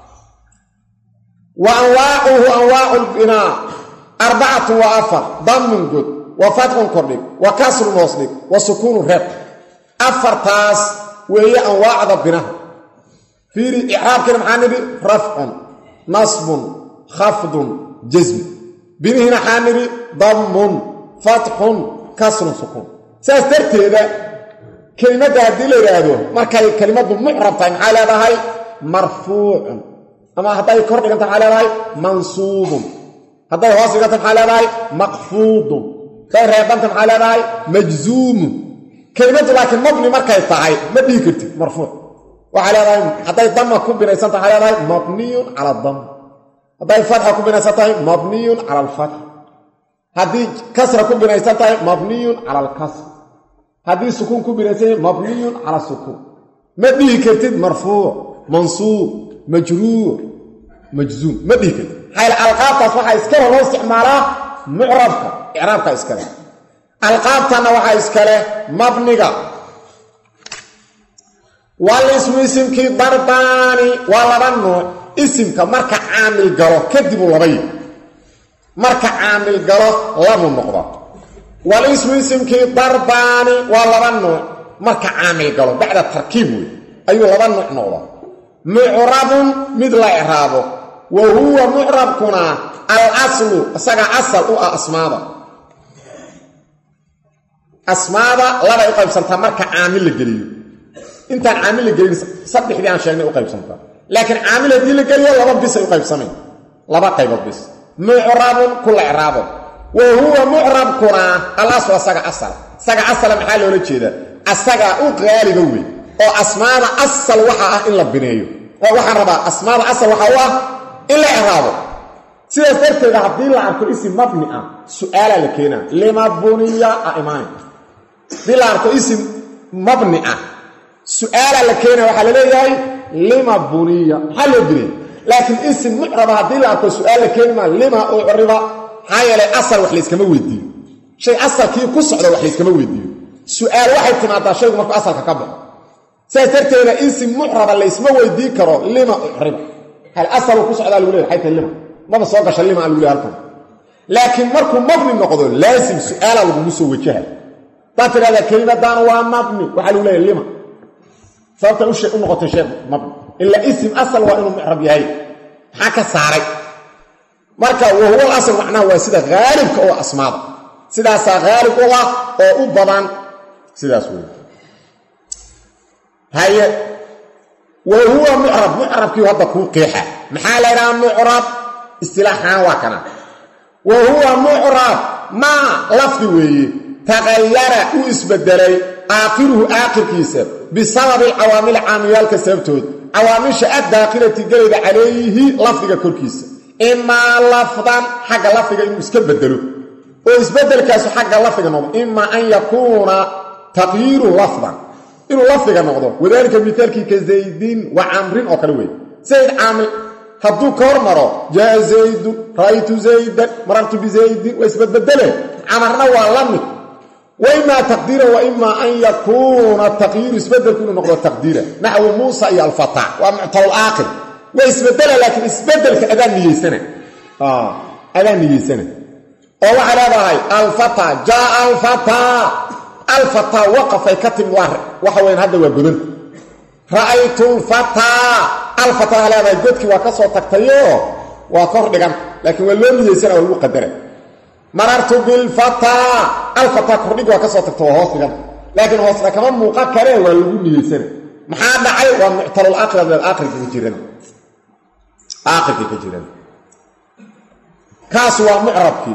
wa anwa'uhu anwa'u al-bina arba'atu wa afar dammun gud wa fathun kordik wa kasrun wasdik wa sukunun rab afartaas weeye anwaacda binaha fiiri i'raabkana maxaa nidhi rafcun nasbun khafdun jazm binihina maxaa nidhi dammun fathun kasrun sukun saas darteeda kelimada haddii la yidhaahdo markay kelimadu mucrab tahay maxaa leedahay marfuucun ama hadday kor dhiganta maxaa leedahay mansuubun hadday hoos dhiganta maxaa leedahay maqfuudun hadday reebanta maxaa leedahay majzuumun كلمة لكن مبني مركا يفتحي ما بيكرتي مرفوع وعلى رأي حتى يضم كوب بين سنتها على رأي مبني على الضم حتى يفتح كوب بين سنتها مبني على الفتح هذه كسر كوب بين سنتها مبني على الكسر هذه سكون كوب بين سنتها مبني على السكون ما بيكرتي مرفوع منصوب مجرور مجزوم ما بيكرتي هاي الألقاب تصبح إسكالة لو استعمالها معرفة إعرابك إسكالة القابتنا وحا اسكله مبنيغا والاسم اسم كي ضرباني ولا بنو اسم كمركا عامل غلو كدب لبي مركا عامل غلو لبو نقضه والاسم اسم كي ضرباني ولا بنو مركا عامل غلو بعد التركيب ايو لبنو نقضه معرب مثل اعرابه وهو معرب كنا الاصل اسغا اصل او اسماء asmaada laba ay qaybsantaa marka aamil la geliyo inta aamil la geliyo saddexdii aan sheegnay u qaybsantaa laakiin aamil hadii la geliyo laba bis ay u qaybsameen laba qaybood bis mu'rab kull i'rab wa huwa mu'rab kuna alas wa saga asal saga asal maxaa loo jeedaa asaga u qaaliga weey oo asmaada asal waxa ah in la bineeyo waxaan rabaa asmaada asal waxa u ah in la iraado sidaas darteed haddii la arko isim mabni ah su'aala la keenaa lima buniya imaan haddii la arko isim mabni ah su'aala la keenaa waxaa la leeyahay lima buniya maxaa loo binay laakiin isim mucraba haddii la arko su'aal la keenaa lima ucriba maxaa yeelay asal wax layskama weydiiyo shay asalkii ku socda wax layskama weydiiyo su'aal waxay timaadaa shaygu markuu asalka ka baxo sidaas darteeda isim mucraba laysma weydiin karo lima ucriba hal asalu ku socdaa lagu leeyahay xayta lima maba soo gasha lima lagu leeyahay halkan laakiin markuu mabni noqdo laasim su'aala lagu soo wajahay tatirada kalimadan waa mabni waxa lagu leeyahay lima sababta u shay u noqotay shay mabni illa isim asal waa inuu mucrab yahay haka saaray marka huwa asal macnaha waa sida gaalibka oo asmaada sidaas gaalib oo ah oo u badan sidaas weey haye وهو معرب معرب كي هذا كون قيحة محال را معرب اصطلاحا وكنا وهو معرب ما لفظه تغير واسبدلي آخره آخر كيسب بسبب العوامل العامية كسبتود عوامل شاء داخلة جلد عليه لفظه كركيس إما لفظا حق لفظه يسكبدلو واسبدل كاسو حق لفظه إما أن يكون تغيير لفظا إنه لفظك النقضة وذلك مثالك كزيدين وعمرين أو كالوين زيد عامل هدو كورمرو جاء زيد رأيت زيدا مررت بزيد ويثبت بدله عمرنا وعلمه وإما تقديره وإما أن يكون التغيير يثبت كل نقضة تقديره نحو موسى يا الفتح ومعطى الآخر ويثبت لكن يثبت كأذان نيجي سنة آه أذان نيجي سنة أو على هاي الفتح جاء الفتح الفتى وقف كتم وار وحوين هذا وغدن رايت الفتى الفتى على جدك وكسو تكتيو وكور دغان لكن ولو ميسنا ولو قدره مررت بالفتى الفتى كردق وكسو تكتو هوس دغان لكن هوس كما موقع كره ولو ميسنا ما دعي ومعتل الاخر الاخر كجيرن اخر كجيرن كاس ومعربك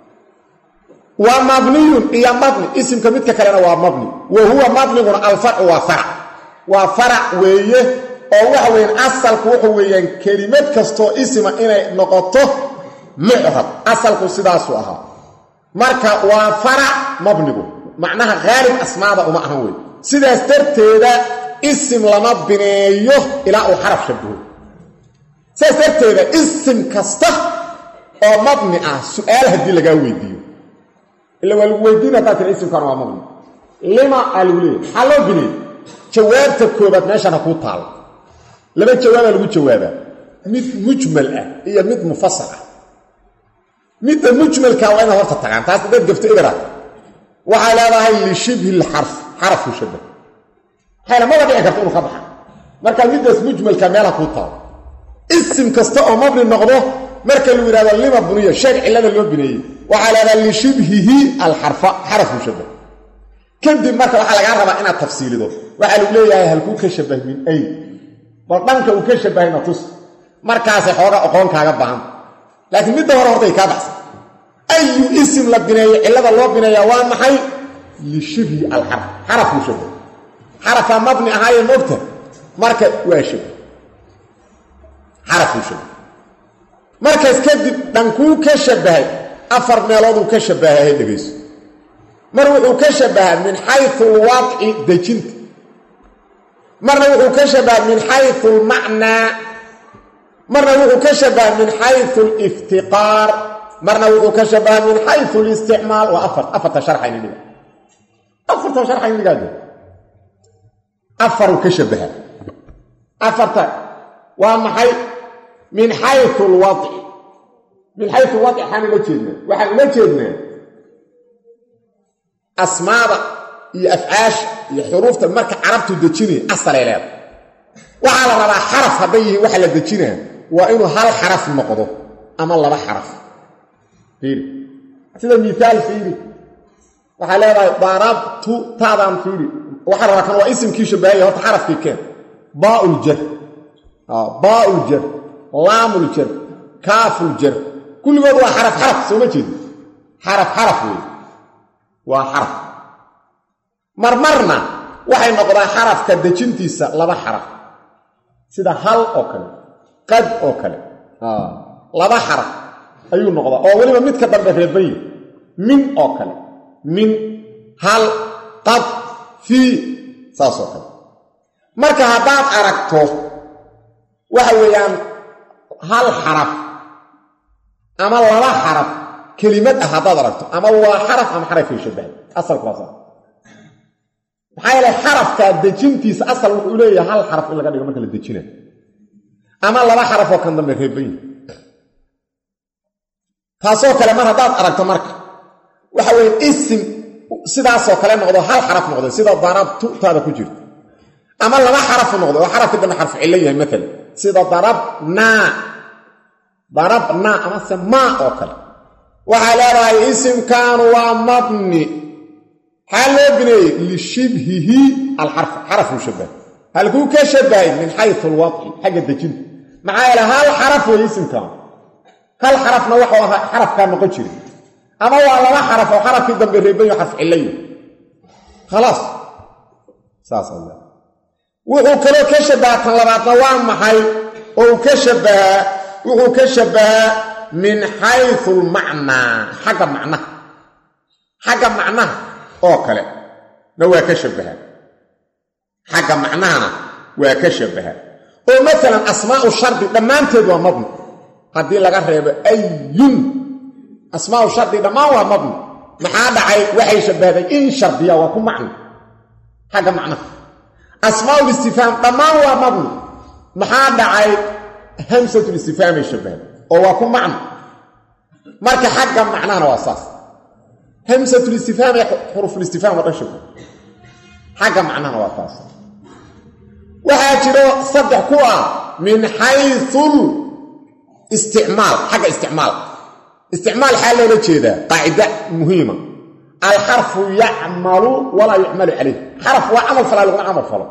ومبني يا مبني اسم كميدك كلنا ومبني وهو مبني الفرع وفرع وفرع ويه او وحوين اصل كو ويان كلمات كاستو اسم ان نقطه معرب اصل سداسو اها marka waa farac mabnigu macnaha ghalib asmaada uma ahan way sidaas darteeda ism lama bineeyo ila uu xaraf shabaho sidaas darteeda ism kasta oo mabni ah su'aal hadii laga weydiiyo إلا والويدين تاعت الاسم كانوا مبني لما قالوا لي حلو بني جوابتك كوبات ماشي انا كو طال لما جوابها لو جوابها مد مجمل هي مد مفصله مد مجمل كاوينا هورتا تقان تاس دد قفت ابرا وعلى هاي شبه الحرف حرف شبه حالا ما بدي اكتب خبحه marka midas mujmal kamela ku taal ism kasta oo mabni noqdo marka loo yiraahdo lima buniya shay cilada loo bineeyay وعلى ذلك شبهه الحرف حرف شبه كدي marka waxa laga rabaa inaad tafsiilido waxa lagu leeyahay halku ka shabah min ay baldanka uu ka shabahayna tus markaas xooga aqoon kaaga baahan laakiin mid hore hortay ka baxsan ay ism la bineeyay cilada loo bineeyaa waa maxay li shibhi al harf harf shibh harf mabni ahay nugta marka waa shibh harf shibh markaas kadib danku ka shabahay afar meelood uu ka shabahay dhageys mar wuxuu ka shabahay min haythu alwad'i dajint marna wuxuu ka shabahay min haythu almaana marna wuxuu ka shabahay min haythu aliftiqar marna wuxuu ka shabahay min haythu alisti'mal wa afar afar sharxayn dhiga afar sharxayn dhiga afar ka shabahay afarta waa maxay min haythu alwad'i من حيث الوضع حامل وجهنا وحن وجهنا أسماء يأفعاش يحروف تمرك عربت الدجيني أصل إليه وعلى ربع حرف هبيه وحل الدجيني وإنه هل حرف المقضو أما الله بحرف فيري هذا مثال فيري وحل ربع ضربت تابعا فيري وحل ربع كان اسم كيش بهاي هو حرف كي كان باء الجر آه باء الجر لام الجر كاف الجر كل ما هو حرف حرف سوما جيد حرف حرف وحرف مرمرنا waxay noqdaan xarafka dejintiisa laba xaraf sida hal oo kale qad oo kale ah laba xaraf ayuu noqdaa oo waliba mid ka dambe reebay min oo kale min hal qad fi saasoo kale marka haddaad aragto waxa weeyaan hal xaraf ama laba xaraf kelimad ah haddaad aragto ama waa xaraf ama xaraf shabahay asalku waa maxaa yeelay xarafka dejintiisa asal wuxuu leeyahay hal xaraf in laga dhigo marka la dejinayo ama laba xaraf oo kan dambe reebay taasoo kale mar haddaad aragto marka waxa weeye isim sidaasoo kale noqdo hal xaraf noqdo sida darabtu taada ku jirto ama laba xaraf noqdo oo xarafka dambe xarf cilla yahay mesela sida darabna darabna ama sama oo kale waxa leedahay isimkan waa mabni حال بني لشبهه الحرف حرف مشبه هل هو كشبه من حيث الوضع حاجه دجين معايا هل حرف واسم كان هل حرف نوح حرف كان نقول اما والله حرف وحرف قدام بالربي حرف عليه خلاص ساس الله وهو كلو كشبه طلباتنا وان محي او كشبه وهو كشبه من حيث المعنى حاجه معناه حاجه معناه oo kale na waa ka shabaha xaga macnaana waa ka shabaha oo mesela asmaa'u shardi dhamaanteed waa mabni hadii laga reebo ayun asmaa'u shardi dhamaan waa mabni maxaa dhacay waxay shabahday in shardiya waa ku macno xaga macnaha asmaa'u istifhaam dhamaan waa mabni maxaa dhacay hamsatu istifhaam shabahday oo waa ku macno marka xaga macnaana waa saas همسة الاستفهام حروف الاستفهام والرشب حاجة معناها وطاس وهاجروا صدح كوا من حيث الاستعمال حاجة استعمال استعمال حالة لكذا قاعدة مهمة الحرف يعمل ولا يعمل عليه حرف وعمل فلا لغن عمل فلا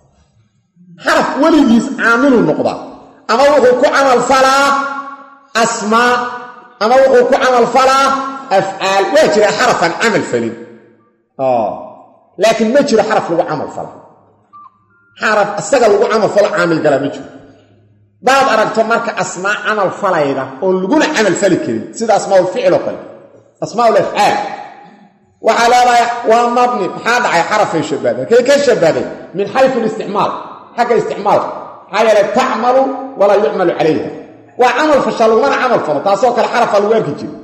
حرف وليس عامل النقضة أما وقوك عمل فلا أسماء أما وقوك عمل فلا أفعال واجرى حرفا عمل فلين آه لكن ما جرى حرف لو عمل فلا حرف استقل لو عمل فلا عامل قال ما جرى بعض أردت مركة أسماء عمل فلا إذا ونقول عمل فلي كريم سيد أسماء الفعل وفعل أسماء الأفعال وعلى ومبني هذا حرف الشباب كيف الشباب من حيث الاستعمال حاجة استعمال حاجة لا تعمل ولا يعمل عليها وعمل فشل وما عمل فلا تاسوك الحرف الواجب جري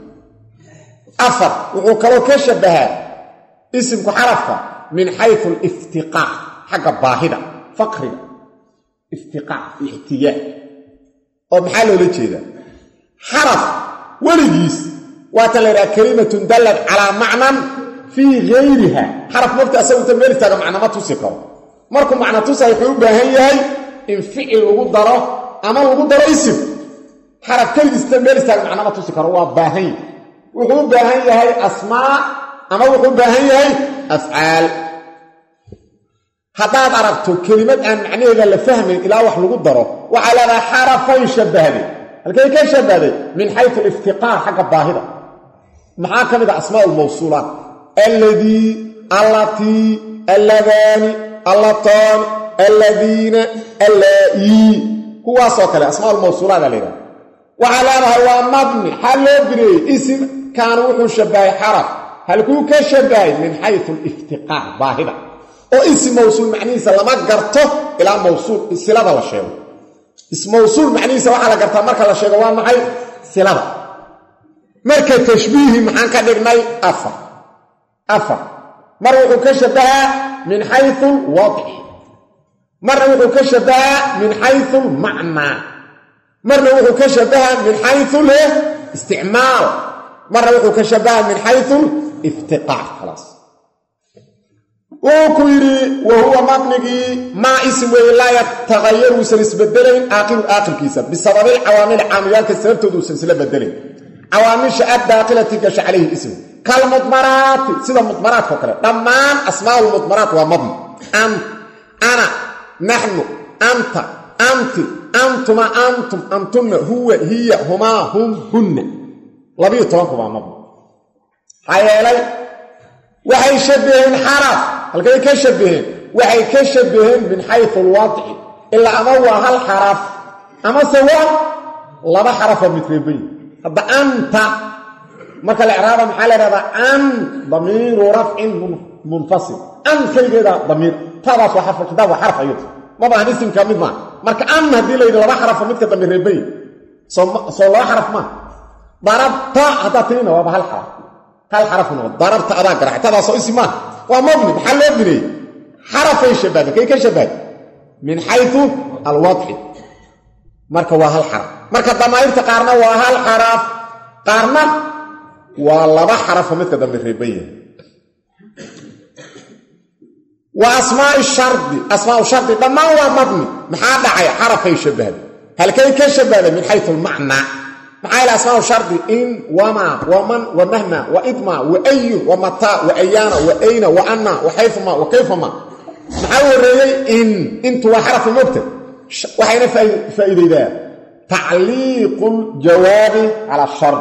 أفر وكلو كشبه اسم حرفه من حيث الافتقاع حق باهدة فقر افتقاع احتياج أو محاله لكذا حرف ولجيس واتلرى كلمة دلت على معنى في غيرها حرف مبتأ سوى تميلتها معنى ما تسيقه مركم معنى تسيقه بهي إن فعل وقدره أما وقدره اسم حرف كلمة تميلتها معنى ما تسيقه هو باهي wuxuu baahan yahay asmaa ama wuxuu baahan yahay af'aal hadaad aragto kelimad aan macnaheeda la fahmin ilaa wax lagu daro waxa la xarafay shabahday halkay ka shabahday min haythu al-iftiqar haqa baahida maxaa kamid ah asmaa al-mawsulat alladhi allati alladani allatan alladina allai huwa soo kale asmaa al-mawsulat leeyahay waxa la waa mabni hal biri ism كان وحو شباي حرف هل كو كشباي من حيث الافتقاع باهدة او اسم موصول معنيسة لما قرته الى موصول السلابة لا شيء اسم موصول معنيسة وحا لقرته مركة لا شيء وان معي سلابة مركة تشبيه محان كدقناي أفر أفر مرة وحو كشباها من حيث الوضع مرة وحو كشباها من حيث المعنى مرة وحو كشباها من حيث الاستعمال مرة وحو كشبه من حيث افتقاع خلاص وكيري وهو مبني ما اسم لا يتغير وسلس بدلين آخر آخر كيسا بسبب العوامل عاميات السبب سلسلة بدلين عوامل شاءت داخلة تكش عليه اسم كالمضمرات سيدا مضمرات فكرة ضمان أسماء المضمرات ومضم أنت أنا نحن أنت أنت أنتما أنتم أنتن هو هي هما هم هن لبيه طبعاً مع مبنى حيالي وحي شبهين حرف هل كي كشبهين waxay ka shabaheen min xaytu alwadci ilaa ama waa hal xaraf ama sawa laba xaraf oo mitreebay hadda anta marka la iraada maxaa la iraada an damiiru raf'in munfasil an kaligeeda damiir taas waxa fadhida waa xarf ayuu ma baahan isim ka mid ma marka an hadii la yiraahdo laba xaraf mid ka damiireebay soo soo laba xaraf ma darabta hada tirina waa hal xaraf hal xaraf no darabta adaa garaac taas oo isim ma waa mabni maxaa loo binay حرف الشباب كيف كشباب من حيث الوضع marka waa hal xaraf marka damayrta qaarna waa hal xaraf qaarna waa laba xaraf mid ka dambe reebay wa asmaa ash-shart asmaa ash-shart dhamaan waa mabni maxaa dhacay xaraf الشباب hal kay ka shababa min haythu al-ma'na maxaa ila asmaa ash-shart in wama waman wa mahma wa idma wa ayy wa mata wa ayana wa ayna wa anna wa haythuma wa kayfama maxaa wareeyay in intu waa xaraf mubtada waxayna faa'iideeyaan ta'liiqul jawaabi ala shart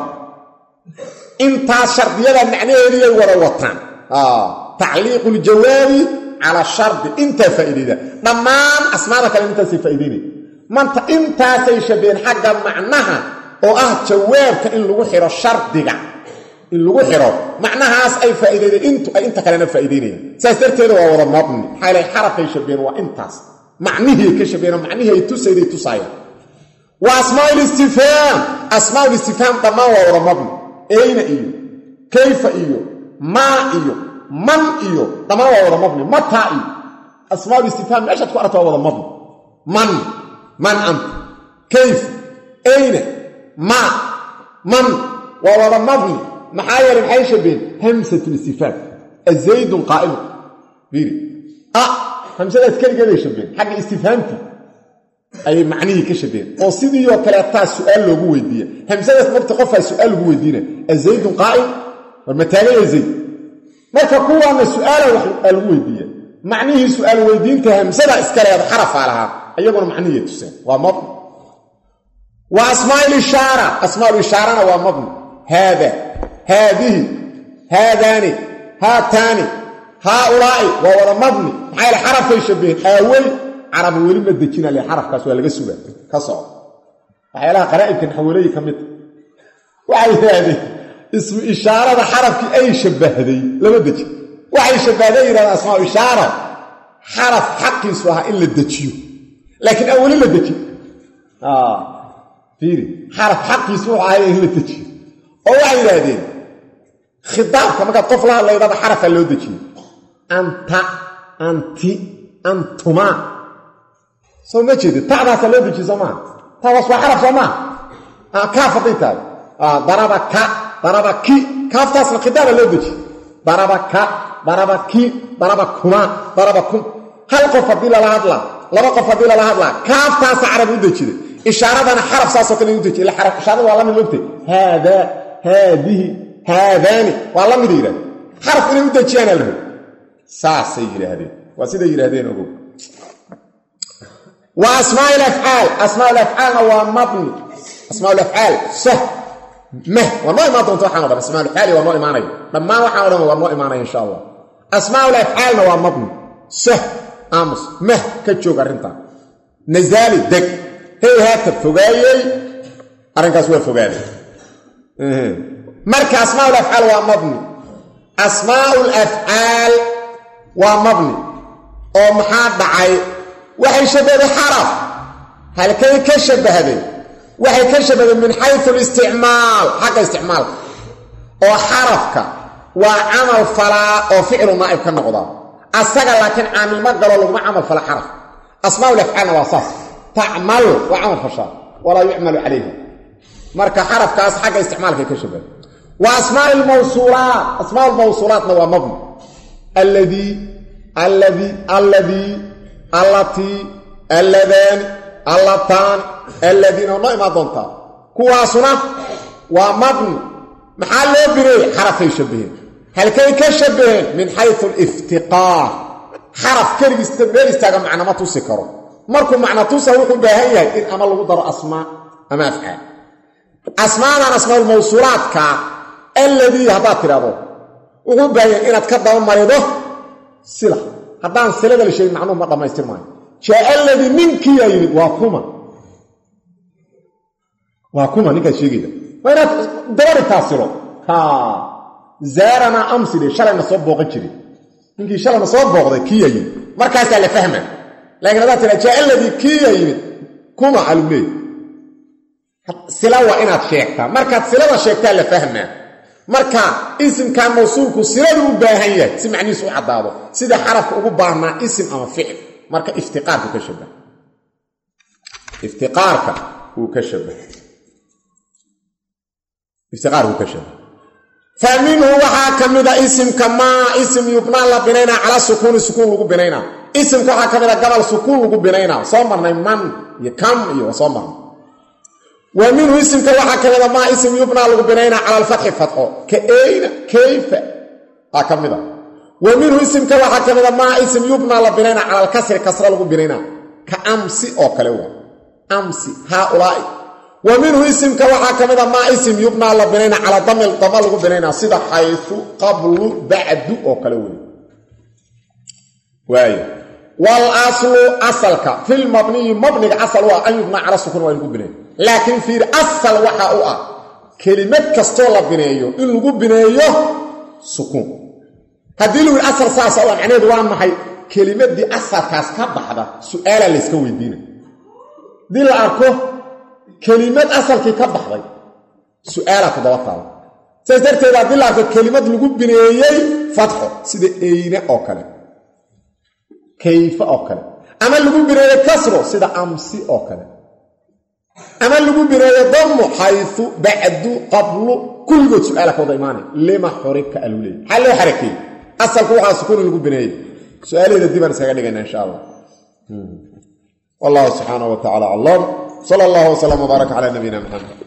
inta shartiyada macnaheedu ay wada wataan ah ta'liiqul jawaabi ala shart inta faa'iideeyaan dhamaan asmaada kale inta si faa'iideeyay manta inta say shabeen xagga macnaha oo ah jawaabka in lagu xiro shartiga in lagu xiro macnahaas ay faa'iideeyay intu ay inta kale na faa'iideeyaan saas darteed waa wada mabni xalay xarafay shabeen waa intaas macnihi ka shabeen macnihi ay tusayday tusaya wa asmaa al-istifham asmaa al-istifham dama waa wada mabni ayna iyo kayfa iyo ma iyo man iyo dama waa wada mabni mata iyo asmaa al-istifham meesha ku aragto wada mabni man man ant kayf ayna ma man waa wada mabni maxaa yeelay maxay shabeen hamsatul istifham الزيد قائم فيري اه همسه كلمه شبين حق استفهامتي اي معنيه كشبين او سيديو كليتا سؤال لوغو ويديه همسه مرت قفا سؤال لوغو ويدينا الزيد قائم والمتالي زيد ما تقول ان السؤال لوغو ويديه معنيه سؤال ويدينته همسه اسكري حرف عليها ايغون معنيه تسين ومض واسماء الاشاره اسماء الاشاره ومض هذا هذه هذان هاتاني هؤلاء وورا مبني maxay xaraf ay shabeen awal arab wali ma dejina le xarafkaas waa laga sugaa ka soo waxyaalaha qaraa'ibkan xawalay kamid waxay yiraahdeen ismu ishaarada xarafki ay shabahday lama dejin waxay shabahday yiraahdo asmaa ishaara xaraf xaqiisu ah in la dejiyo laakiin awal la dejin ah fiiri xaraf xaqiisu ah in la dejiyo oo waxay yiraahdeen خطابك ما قفل الله يبقى حرف اللي ودجي انت انت انتما سو ما جدي تعرف اللي ودجي زمان تواس حرف زمان اه كاف ديتا اه ضربك ضربك كاف تاس الخطاب اللي ودجي ضربك ضربك ضربكما ضربكم هل قفضيل لا هدلا لا قفضيل لا هدلا كاف تاس عربي ودجي اشاره انا حرف ساسو كلي ودجي لا حرف اشاره والله من لغتي هذا هذه هذاني والله مديره حرف اللي مدجينا له ساس يجرهدين واسيده يجرهدين اوغو واسماء الافعال اسماء الافعال هو مبني اسماء الافعال صح ما والله ما دونت waxaan oran اسماء الافعال waa noo iimaanay dhamaan waxaan oran waa noo iimaanay insha Allah اسماء الافعال waa mabni صح aamus ma ka joog arinta nazali dag hey haata fogaayay arinkaas waa fogaayay ee marka asmaa al-af'al waa mabni asmaa al-af'al waa mabni oo maxaa dhacay waxay shabaday xaraf halkay ka shabaday waxay ka shabaday min haythu al-isticmaal haqa isticmaal oo xarafka waa amal fala oo ficil naa'ib ka noqda asaga laakiin aamil ma galo lagu amal fala xaraf asmaa al-af'al waa saf ta'mal wa amal fasha wala yu'malu alayhi marka xarafkaas haqa isticmaalka ka shabaday واسماء الموصولات اسماء الموصولات هو مبني الذي الذي الذي التي اللذان اللتان الذين ما ما ضنتا كواسنا ومبني محل بري حرف يشبه هل كي كشبه من حيث الافتقار حرف كلمه استمرار استجمع معنا ما تسكره مركو معنا تسوق بهيه ان عمل قدر اسماء اما افعال اسماء اسماء الموصولات كا الذي هذا ترابو وهو باين انك كدب مريضه سلا haddaan silada la sheegin macnuhu ma dhammaystirmaayo jaa alladii ninkii yaa yimid waa kuma waa kuma ninkaad sheegayda waa inaad dabarigtaa silo haa zaarana amside shalayna soo booqan jiray ninkii shalayna soo booqday kii yaa yimid markaasaa la fahma laakiin haddaad tiraa jaa alladii kii yaa yimid kuma alumey sila waa inaad sheegtaa markaad silada sheegtaa la fahmaa marka isimkan mawsuulku siladu u baahan yahay si macnihiisu u caddaado sida xarafka ugu baahnaa isim ama ficil marka iftiqaarku ka shabaha iftiqaarka uu ka shabaha iftiqaarku ka shabaha fa minhu waxaa ka mida isimka maa isim yubnaa la binaynaa calaa sukuuni sukuun lagu binaynaa isimka waxaa ka mida gabal sukuun lagu binaynaa soo marnay man iyo kam iyo soo marnay wa minhu isimka waxaa ka mida maa isim yubnaa lagu binaynaa cala alfatxi fatxo ka eyna kayfa aa ka mida wa minhu isimka waxaa ka mida maa isim yubnaa la binaynaa cala alkasri kasra lagu binaynaa ka amsi oo kale waa amsi haaulaa'i wa minhu isimka waxaa ka mida maa isim yubnaa la binaynaa cala damil dama lagu binaynaa sida xaysu qablu bacdu oo kale wey waayo walaslu asalka filmabniyi mabniga asal waa an yubnaa cala sukun waa in lagu bineeyo laakiin fiir asal waxa u ah kelimad kastoo la bineeyo in lagu bineeyo sukuun haddii lagu yidhi asal saasa u ah macnaheedu waa maxay kelimaddii asalkaas ka baxda su'aalaa layska weydiina haddii la arko kelimad asalkii ka baxday su'aalaa ku daba taala saas darteed haddii la arko kelimad lagu bineeyey fatxo sida eyne oo kale kayfa oo kale ama lagu bineeyey kasro sida amsi oo kale ama lagu bineeyo dammu xaysu bacdu qablu kulligood su'aala ka wada imaanay lima xurika aluley maxaa loo xarakeeyey asalku waxaa sukuun lagu bineeyey su'aalaheeda dibaan iskaga dhigayna insha allah wallahu subxaanahu wa tacaala aclam sala allahu wasalam wbaaraka calaa nabiyina maxamed